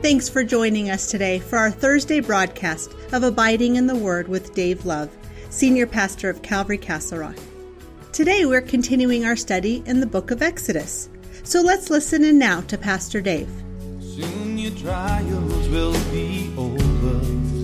Thanks for joining us today for our Thursday broadcast of Abiding in the Word with Dave Love, Senior Pastor of Calvary Castle Rock. Today we're continuing our study in the book of Exodus. So let's listen in now to Pastor Dave. Soon your trials will be over.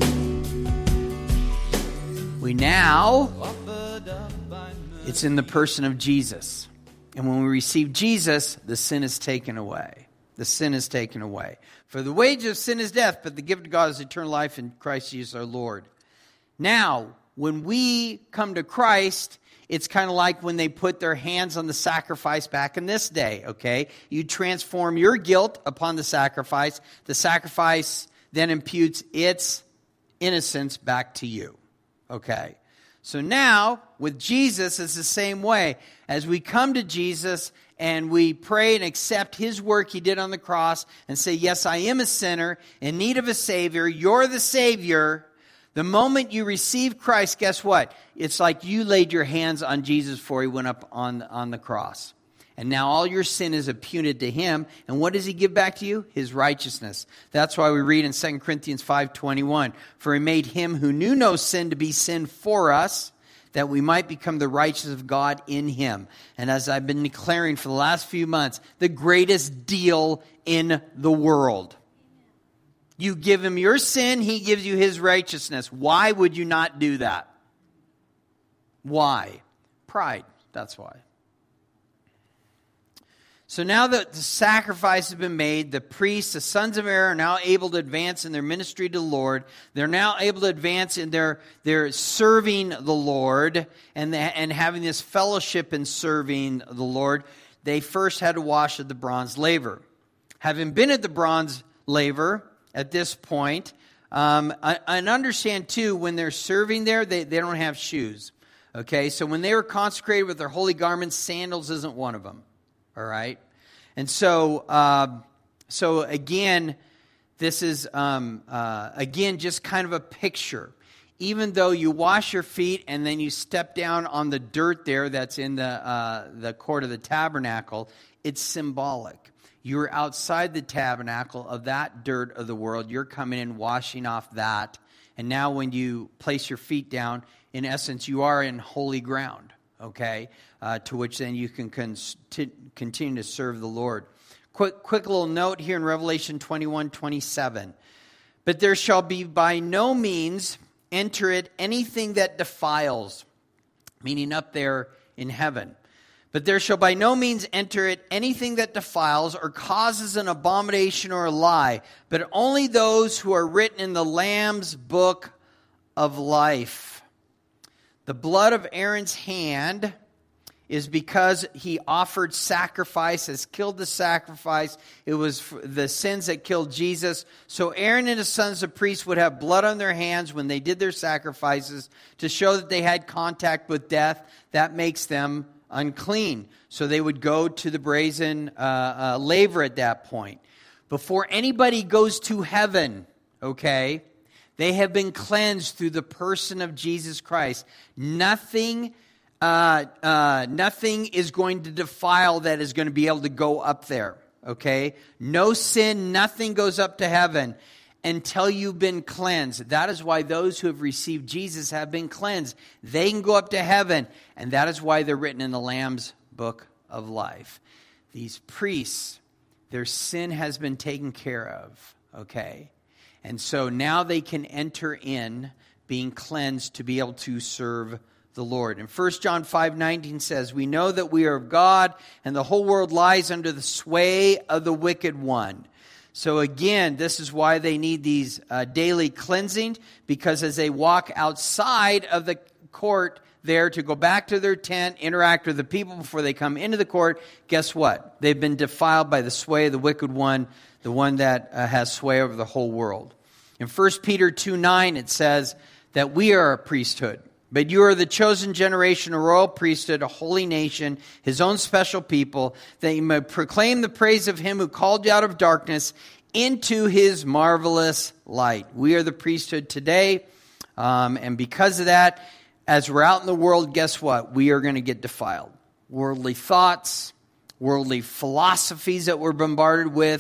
It's in the person of Jesus. And when we receive Jesus, the sin is taken away. The sin is taken away. For the wages of sin is death, but the gift of God is eternal life in Christ Jesus our Lord. Now, when we come to Christ, it's kind of like when they put their hands on the sacrifice back in this day, okay? You transform your guilt upon the sacrifice. The sacrifice then imputes its innocence back to you, okay? So now, with Jesus, it's the same way. As we come to Jesus and we pray and accept His work He did on the cross and say, yes, I am a sinner in need of a Savior. You're the Savior. The moment you receive Christ, guess what? It's like you laid your hands on Jesus before He went up on the cross. And now all your sin is imputed to Him. And what does He give back to you? His righteousness. That's why we read in 2 Corinthians 5:21, for He made Him who knew no sin to be sin for us, that we might become the righteousness of God in Him. And as I've been declaring for the last few months, the greatest deal in the world. You give Him your sin, He gives you His righteousness. Why would you not do that? Why? Pride. That's why. So now that the sacrifice has been made, the priests, the sons of Aaron, are now able to advance in their ministry to the Lord. They're now able to advance in their serving the Lord and having this fellowship in serving the Lord. They first had to wash at the bronze laver. Having been at the bronze laver at this point, and understand too, when they're serving there, they don't have shoes. Okay, so when they were consecrated with their holy garments, sandals isn't one of them. All right, and so again, this is again just kind of a picture. Even though you wash your feet and then you step down on the dirt there that's in the court of the tabernacle, it's symbolic. You're outside the tabernacle of that dirt of the world. You're coming in, washing off that, and now when you place your feet down, in essence, you are in holy ground. Okay, to which then you can continue to serve the Lord. Quick little note here in Revelation 21:27. But there shall be by no means enter it anything that defiles, meaning up there in heaven. But there shall by no means enter it anything that defiles or causes an abomination or a lie, but only those who are written in the Lamb's book of life. The blood of Aaron's hand is because he offered sacrifice, has killed the sacrifice. It was the sins that killed Jesus. So Aaron and his sons, the priests, would have blood on their hands when they did their sacrifices to show that they had contact with death. That makes them unclean. So they would go to the brazen laver at that point. Before anybody goes to heaven, okay, they have been cleansed through the person of Jesus Christ. Nothing is going to defile that is going to be able to go up there. Okay? No sin, nothing goes up to heaven until you've been cleansed. That is why those who have received Jesus have been cleansed. They can go up to heaven, and that is why they're written in the Lamb's book of life. These priests, their sin has been taken care of. Okay? And so now they can enter in being cleansed to be able to serve the Lord. And 1 John 5:19 says, we know that we are of God and the whole world lies under the sway of the wicked one. So again, this is why they need these daily cleansing, because as they walk outside of the court there to go back to their tent, interact with the people before they come into the court, guess what? They've been defiled by the sway of the wicked one, the one that has sway over the whole world. In 1 Peter 2:9, it says that we are a priesthood. But you are the chosen generation, a royal priesthood, a holy nation, His own special people, that you may proclaim the praise of Him who called you out of darkness into His marvelous light. We are the priesthood today, and because of that, as we're out in the world, guess what? We are going to get defiled. Worldly thoughts, worldly philosophies that we're bombarded with,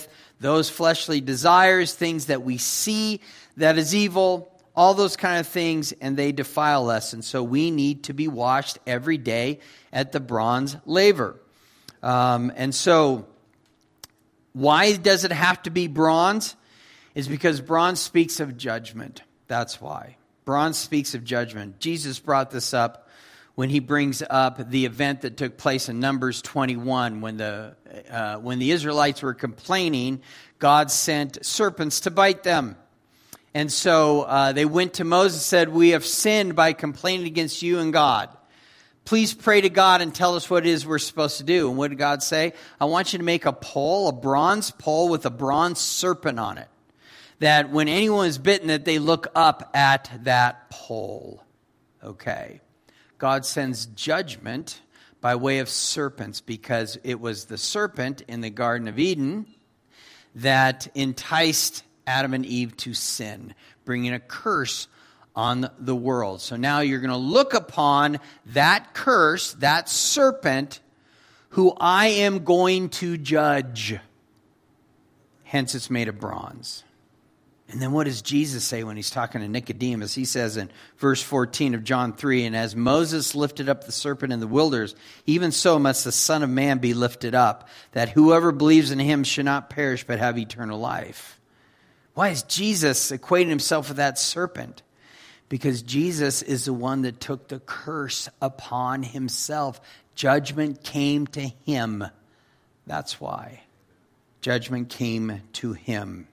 those fleshly desires, things that we see that is evil, all those kind of things, and they defile us. And so we need to be washed every day at the bronze laver. And so why does it have to be bronze? It's because bronze speaks of judgment. That's why. Bronze speaks of judgment. Jesus brought this up when he brings up the event that took place in Numbers 21 when the Israelites were complaining. God sent serpents to bite them. And so they went to Moses and said, "We have sinned by complaining against you and God. Please pray to God and tell us what it is we're supposed to do." And what did God say? "I want you to make a pole, a bronze pole with a bronze serpent on it, that when anyone is bitten, that they look up at that pole." Okay. God sends judgment by way of serpents because it was the serpent in the Garden of Eden that enticed Adam and Eve to sin, bringing a curse on the world. So now you're going to look upon that curse, that serpent, who I am going to judge. Hence it's made of bronze. And then what does Jesus say when he's talking to Nicodemus? He says in verse 14 of John 3, "And as Moses lifted up the serpent in the wilderness, even so must the Son of Man be lifted up, that whoever believes in him should not perish but have eternal life." Why is Jesus equating himself with that serpent? Because Jesus is the one that took the curse upon himself. Judgment came to him. That's why. Judgment came to him.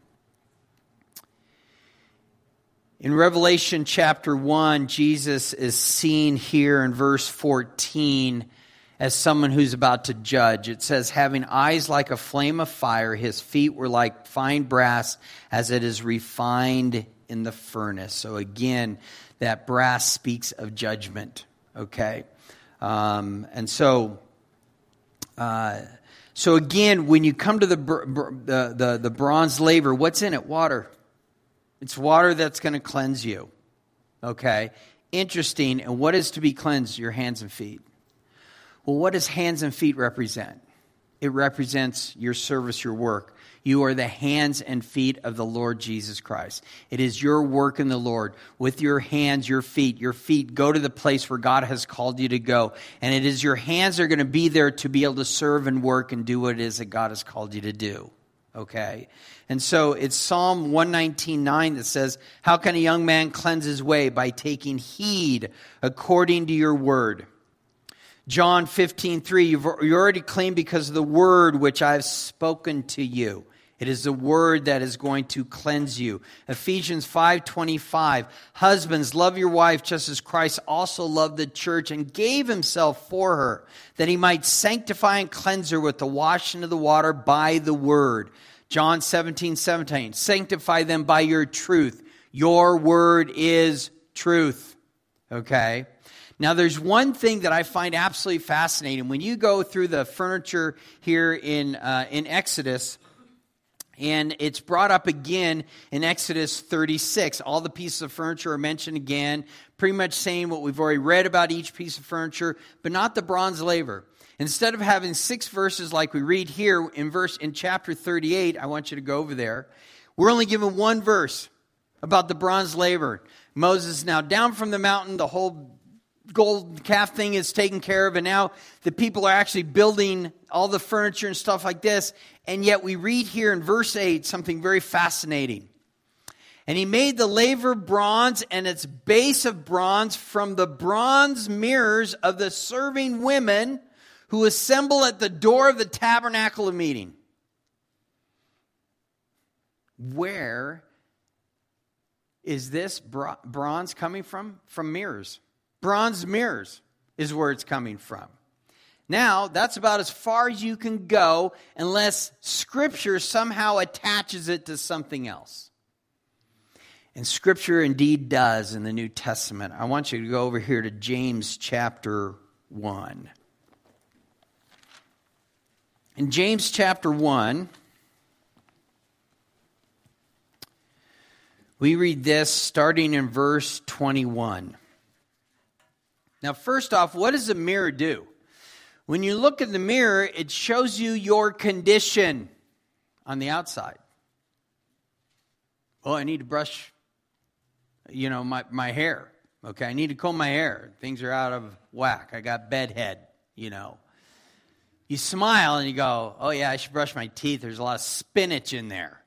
In Revelation chapter 1, Jesus is seen here in verse 14 as someone who's about to judge. It says, "Having eyes like a flame of fire, his feet were like fine brass as it is refined in the furnace." So again, that brass speaks of judgment. Okay. And so again, when you come to the bronze laver, what's in it? Water. It's water that's going to cleanse you. Okay. Interesting. And what is to be cleansed? Your hands and feet. Well, what does hands and feet represent? It represents your service, your work. You are the hands and feet of the Lord Jesus Christ. It is your work in the Lord. With your hands, your feet go to the place where God has called you to go. And it is your hands that are going to be there to be able to serve and work and do what it is that God has called you to do. Okay? And so it's Psalm 119:9 that says, "How can a young man cleanse his way? By taking heed according to your word." John 15:3, you're already clean because of the word which I've spoken to you. It is the word that is going to cleanse you. Ephesians 5:25, "Husbands, love your wife just as Christ also loved the church and gave himself for her, that he might sanctify and cleanse her with the washing of the water by the word." John 17:17, "Sanctify them by your truth. Your word is truth." Okay? Now, there's one thing that I find absolutely fascinating. When you go through the furniture here in Exodus, and it's brought up again in Exodus 36. All the pieces of furniture are mentioned again, pretty much saying what we've already read about each piece of furniture, but not the bronze laver. Instead of having 6 verses like we read here in chapter 38, I want you to go over there. We're only given 1 verse about the bronze laver. Moses is now down from the mountain. The whole gold calf thing is taken care of, and now the people are actually building all the furniture and stuff like this. And yet we read here in verse 8 something very fascinating. "And he made the laver bronze and its base of bronze from the bronze mirrors of the serving women who assemble at the door of the tabernacle of meeting." Where is this bronze coming from? From mirrors. Bronze mirrors is where it's coming from. Now, that's about as far as you can go unless Scripture somehow attaches it to something else. And Scripture indeed does in the New Testament. I want you to go over here to James chapter 1. In James chapter 1, we read this starting in verse 21. Now, first off, what does a mirror do? When you look in the mirror, it shows you your condition. on the outside. Oh, I need to brush, my hair. Okay, I need to comb my hair. Things are out of whack. I got bedhead, You smile and you go, oh yeah, I should brush my teeth. There's a lot of spinach in there,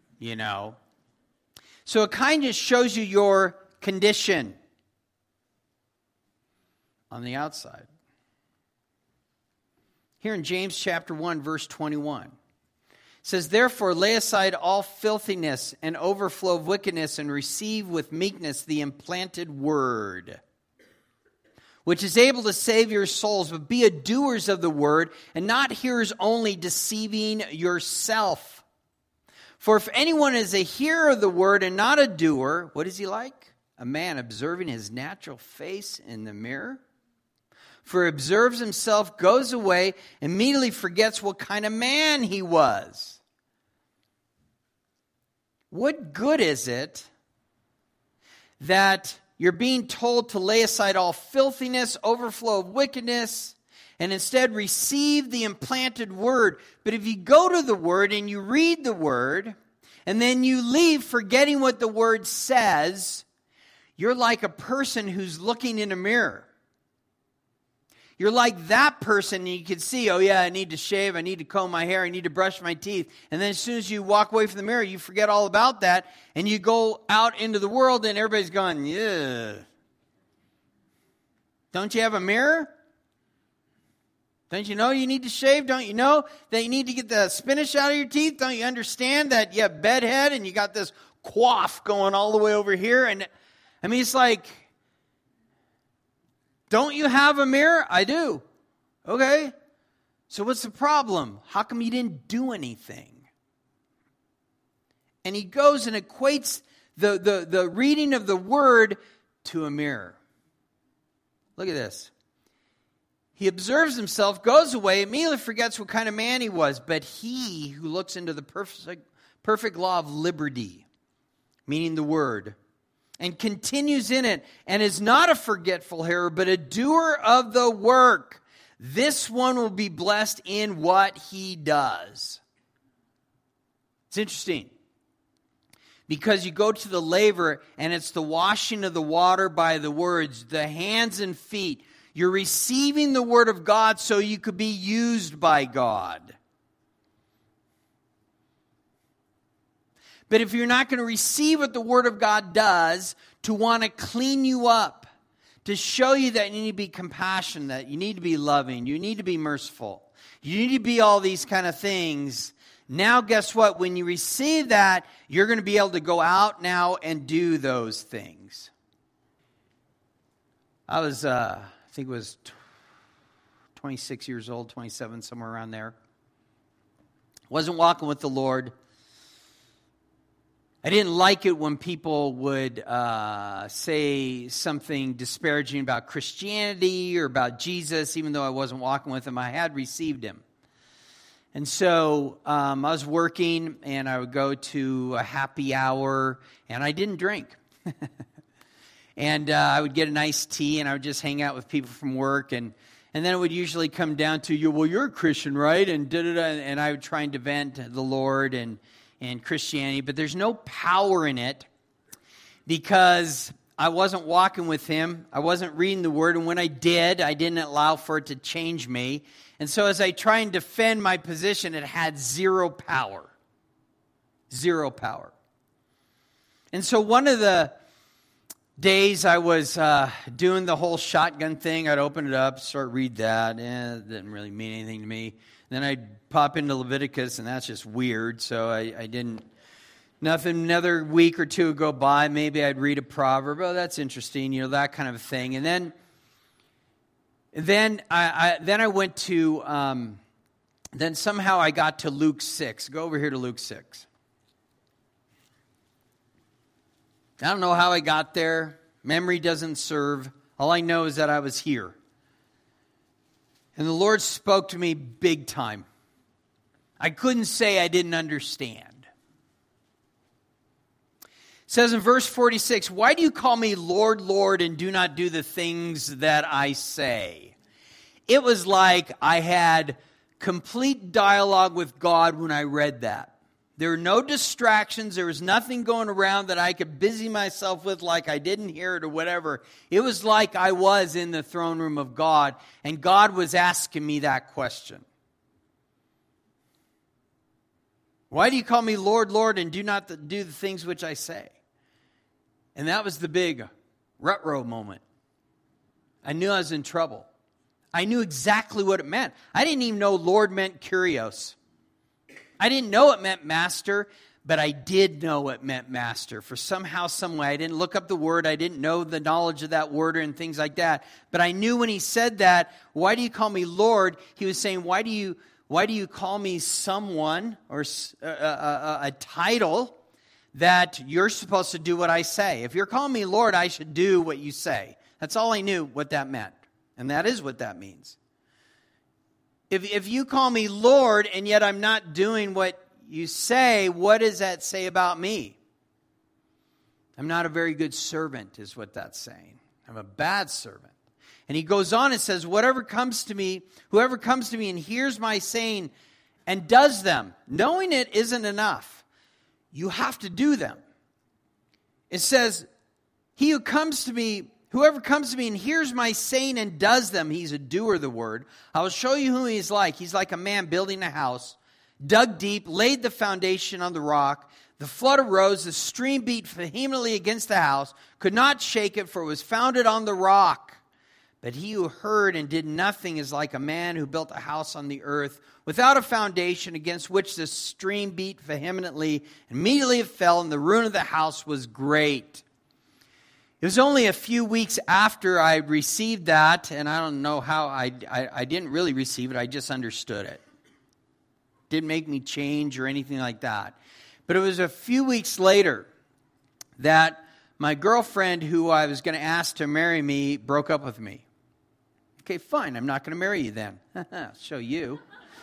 So it kind of shows you your condition on the outside. Here in James chapter 1, verse 21. It says, therefore lay aside all filthiness and overflow of wickedness and receive with meekness the implanted word, which is able to save your souls, but be a doers of the word and not hearers only, deceiving yourself. For if anyone is a hearer of the word and not a doer, what is he like? A man observing his natural face in the mirror? For he observes himself, goes away, immediately forgets what kind of man he was. What good is it that you're being told to lay aside all filthiness, overflow of wickedness, and instead receive the implanted word? But if you go to the word and you read the word, and then you leave forgetting what the word says, you're like a person who's looking in a mirror. You're like that person, and you can see, oh yeah, I need to shave, I need to comb my hair, I need to brush my teeth. And then as soon as you walk away from the mirror, you forget all about that, and you go out into the world, and everybody's going, yeah. Don't you have a mirror? Don't you know you need to shave? Don't you know that you need to get the spinach out of your teeth? Don't you understand that you have bedhead, and you got this coif going all the way over here? And I mean, it's like, don't you have a mirror? I do. Okay. So what's the problem? How come you didn't do anything? And he goes and equates the reading of the word to a mirror. Look at this. He observes himself, goes away, immediately forgets what kind of man he was. But he who looks into the perfect law of liberty, meaning the word, and continues in it, and is not a forgetful hearer, but a doer of the work, this one will be blessed in what he does. It's interesting, because you go to the laver, and it's the washing of the water by the words, the hands and feet. You're receiving the word of God so you could be used by God. But if you're not going to receive what the Word of God does to want to clean you up, to show you that you need to be compassionate, that you need to be loving, you need to be merciful, you need to be all these kind of things, now guess what? When you receive that, you're going to be able to go out now and do those things. I was, I think it was 26 years old, 27, somewhere around there. Wasn't walking with the Lord. I didn't like it when people would say something disparaging about Christianity or about Jesus, even though I wasn't walking with him. I had received him. And so I was working, and I would go to a happy hour, and I didn't drink. And I would get a nice tea, and I would just hang out with people from work, and then it would usually come down to, well, you're a Christian, right? And da-da-da, and I would try and defend the Lord and Christianity, but there's no power in it because I wasn't walking with him. I wasn't reading the word, and when I did, I didn't allow for it to change me. And so as I try and defend my position, it had zero power. Zero power. And so one of the days I was doing the whole shotgun thing, I'd open it up, start read that. It didn't really mean anything to me. Then I'd pop into Leviticus, and that's just weird, so I didn't. Another week or two would go by, maybe I'd read a proverb. Oh, that's interesting, that kind of thing. And then I went to, then somehow I got to Luke 6. Go over here to Luke 6. I don't know how I got there. Memory doesn't serve. All I know is that I was here. And the Lord spoke to me big time. I couldn't say I didn't understand. It says in verse 46, why do you call me Lord, Lord, and do not do the things that I say? It was like I had complete dialogue with God when I read that. There were no distractions. There was nothing going around that I could busy myself with like I didn't hear it or whatever. It was like I was in the throne room of God, and God was asking me that question. Why do you call me Lord, Lord, and do not do the things which I say? And that was the big rut-row moment. I knew I was in trouble. I knew exactly what it meant. I didn't even know Lord meant kurios. I didn't know it meant master, but I did know it meant master. For somehow, some way, I didn't look up the word. I didn't know the knowledge of that word and things like that. But I knew when he said that, why do you call me Lord? He was saying, why do you call me someone or a title that you're supposed to do what I say? If you're calling me Lord, I should do what you say. That's all I knew what that meant. And that is what that means. If you call me Lord and yet I'm not doing what you say, what does that say about me? I'm not a very good servant is what that's saying. I'm a bad servant. And he goes on and says, whoever comes to me and hears my saying and does them, knowing it isn't enough. You have to do them. It says, whoever comes to me and hears my saying and does them, he's a doer of the word. I will show you who he's like. He's like a man building a house, dug deep, laid the foundation on the rock. The flood arose, the stream beat vehemently against the house, could not shake it, for it was founded on the rock. But he who heard and did nothing is like a man who built a house on the earth without a foundation, against which the stream beat vehemently. Immediately it fell, and the ruin of the house was great. It was only a few weeks after I received that, and I don't know how I didn't really receive it, I just understood it. Didn't make me change or anything like that. But it was a few weeks later that my girlfriend, who I was going to ask to marry me, broke up with me. Okay, fine, I'm not going to marry you then. I'll show you.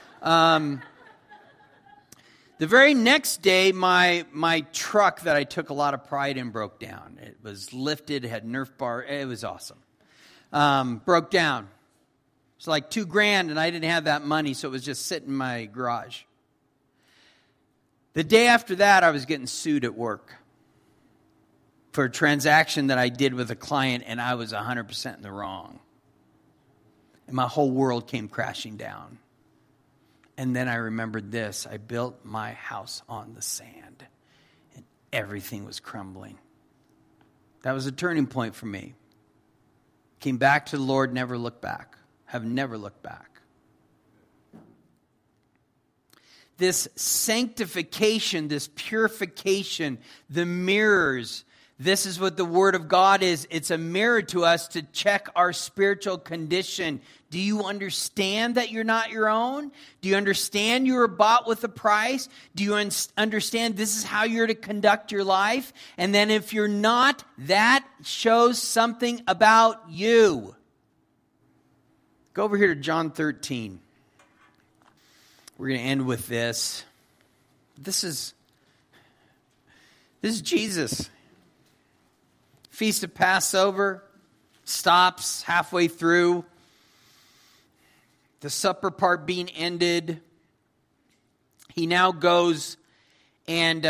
The very next day, my truck that I took a lot of pride in broke down. It was lifted, had Nerf bar. It was awesome. Broke down. It's like $2,000, and I didn't have that money, so it was just sitting in my garage. The day after that, I was getting sued at work for a transaction that I did with a client, and I was 100% in the wrong. And my whole world came crashing down. And then I remembered this. I built my house on the sand, and everything was crumbling. That was a turning point for me. Came back to the Lord, never looked back. Have never looked back. This sanctification, this purification, the mirrors, this is what the Word of God is. It's a mirror to us to check our spiritual condition. Do you understand that you're not your own? Do you understand you were bought with a price? Do you understand this is how you're to conduct your life? And then if you're not, that shows something about you. Go over here to John 13. We're going to end with this. This is Jesus. Feast of Passover stops halfway through. The supper part being ended. He now goes and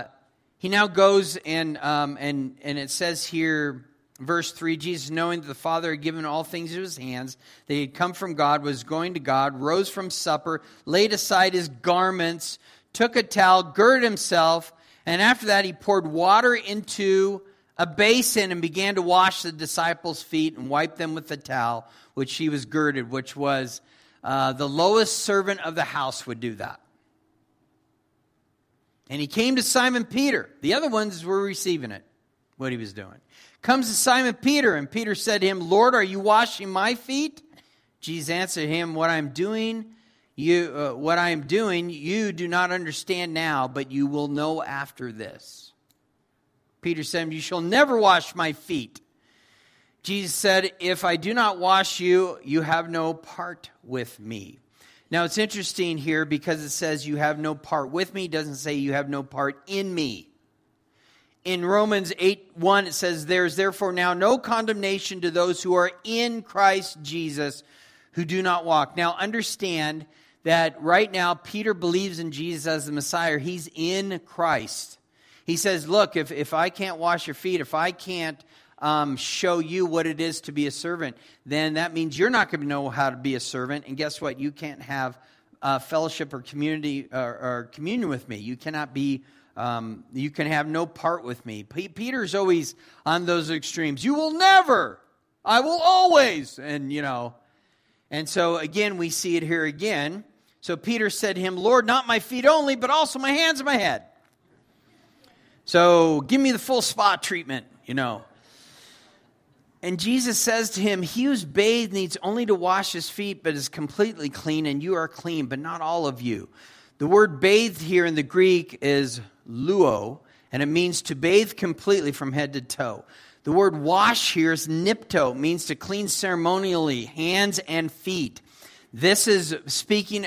it says here, verse 3, Jesus, knowing that the Father had given all things into his hands, that he had come from God, was going to God, rose from supper, laid aside his garments, took a towel, girded himself, and after that he poured water into a basin and began to wash the disciples' feet and wipe them with the towel which he was girded, which was the lowest servant of the house would do that. And he came to Simon Peter. The other ones were receiving it, what he was doing. Comes to Simon Peter, and Peter said to him, Lord, are you washing my feet? Jesus answered him, what I am doing, you do not understand now, but you will know after this. Peter said, you shall never wash my feet. Jesus said, if I do not wash you, you have no part with me. Now it's interesting here because it says you have no part with me. It doesn't say you have no part in me. In Romans 8:1 it says, there is therefore now no condemnation to those who are in Christ Jesus, who do not walk. Now understand that right now Peter believes in Jesus as the Messiah. He's in Christ. He says, look, if I can't wash your feet, if I can't show you what it is to be a servant, then that means you're not going to know how to be a servant. And guess what? You can't have fellowship or community or communion with me. You cannot be, you can have no part with me. Peter's always on those extremes. You will never, I will always. And, and so again, we see it here again. So Peter said to him, Lord, not my feet only, but also my hands and my head. So give me the full spa treatment, And Jesus says to him, he who's bathed needs only to wash his feet, but is completely clean, and you are clean, but not all of you. The word bathed here in the Greek is luo, and it means to bathe completely from head to toe. The word wash here is nipto, means to clean ceremonially, hands and feet. This is speaking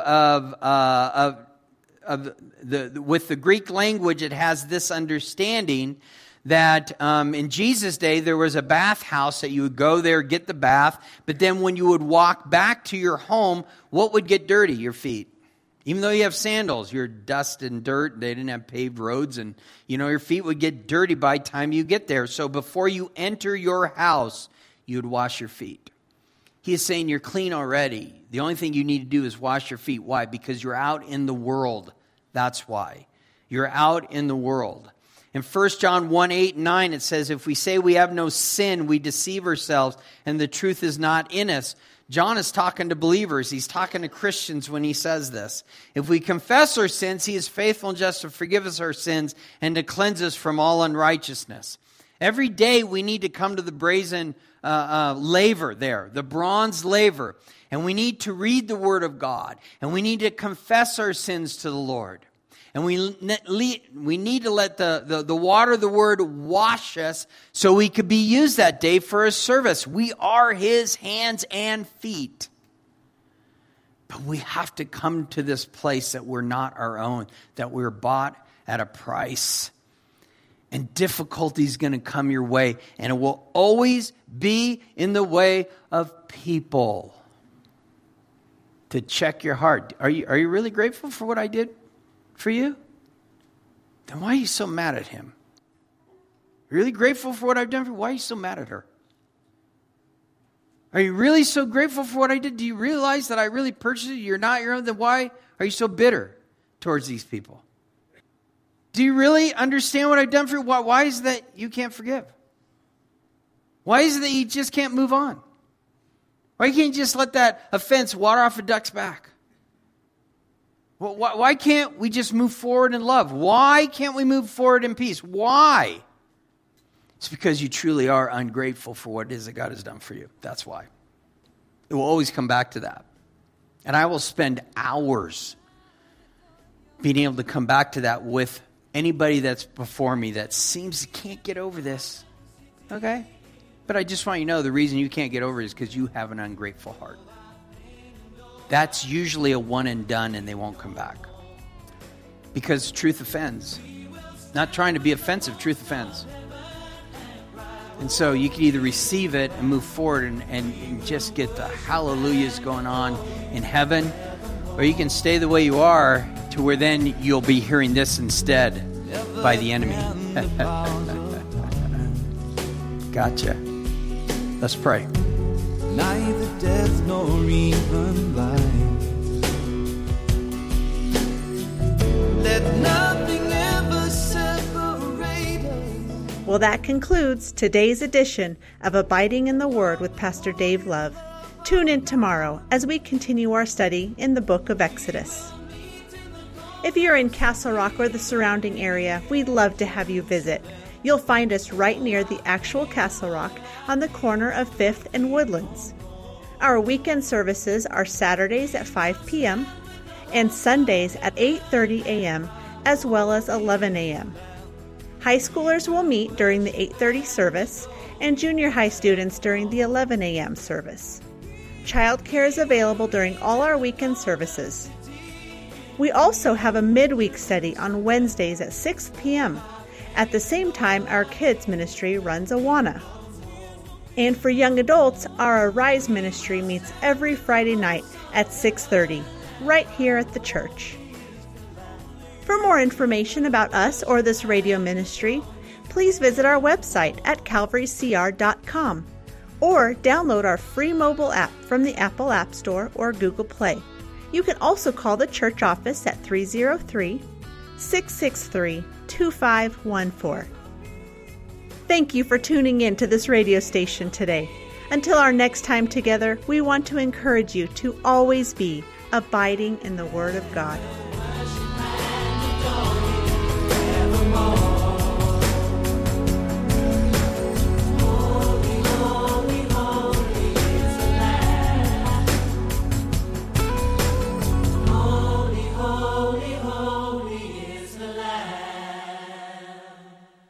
with the Greek language, it has this understanding that in Jesus' day, there was a bathhouse that you would go there, get the bath, but then when you would walk back to your home, what would get dirty? Your feet. Even though you have sandals, you're dust and dirt. They didn't have paved roads, and your feet would get dirty by the time you get there. So before you enter your house, you would wash your feet. He is saying you're clean already. The only thing you need to do is wash your feet. Why? Because you're out in the world. That's why. You're out in the world. In 1 John 1:8-9, it says, if we say we have no sin, we deceive ourselves, and the truth is not in us. John is talking to believers. He's talking to Christians when he says this. If we confess our sins, he is faithful and just to forgive us our sins and to cleanse us from all unrighteousness. Every day we need to come to the brazen laver there, the bronze laver, and we need to read the Word of God, and we need to confess our sins to the Lord. And we need to let the water of the Word wash us so we could be used that day for His service. We are His hands and feet. But we have to come to this place that we're not our own, that we're bought at a price. And difficulty is going to come your way, and it will always be in the way of people. To check your heart. Are you really grateful for what I did for you? Then why are you so mad at him? Really grateful for what I've done for you? Why are you so mad at her? Are you really so grateful for what I did? Do you realize that I really purchased you? You're not your own. Then why are you so bitter towards these people? Do you really understand what I've done for you? Why is it that you can't forgive? Why is it that you just can't move on? Why can't you just let that offense water off a duck's back? Why can't we just move forward in love? Why can't we move forward in peace? Why? It's because you truly are ungrateful for what it is that God has done for you. That's why. It will always come back to that. And I will spend hours being able to come back to that with anybody that's before me that seems can't get over this. Okay? But I just want you to know the reason you can't get over it is because you have an ungrateful heart. That's usually a one and done, and they won't come back. Because truth offends. Not trying to be offensive, truth offends. And so you can either receive it and move forward and just get the hallelujahs going on in heaven, or you can stay the way you are to where then you'll be hearing this instead by the enemy. Gotcha. Let's pray. Neither death nor even life. Let nothing ever separate us. Well, that concludes today's edition of Abiding in the Word with Pastor Dave Love. Tune in tomorrow as we continue our study in the book of Exodus. If you're in Castle Rock or the surrounding area, we'd love to have you visit. You'll find us right near the actual Castle Rock on the corner of 5th and Woodlands. Our weekend services are Saturdays at 5 p.m. and Sundays at 8:30 a.m. as well as 11 a.m. High schoolers will meet during the 8:30 service and junior high students during the 11 a.m. service. Childcare is available during all our weekend services. We also have a midweek study on Wednesdays at 6 p.m. At the same time, our kids ministry runs Awana. And for young adults, our Arise ministry meets every Friday night at 6:30. right here at the church. For more information about us or this radio ministry, please visit our website at calvarycr.com or download our free mobile app from the Apple App Store or Google Play. You can also call the church office at 303-663-2514. Thank you for tuning in to this radio station today. Until our next time together, we want to encourage you to always be abiding in the Word of God.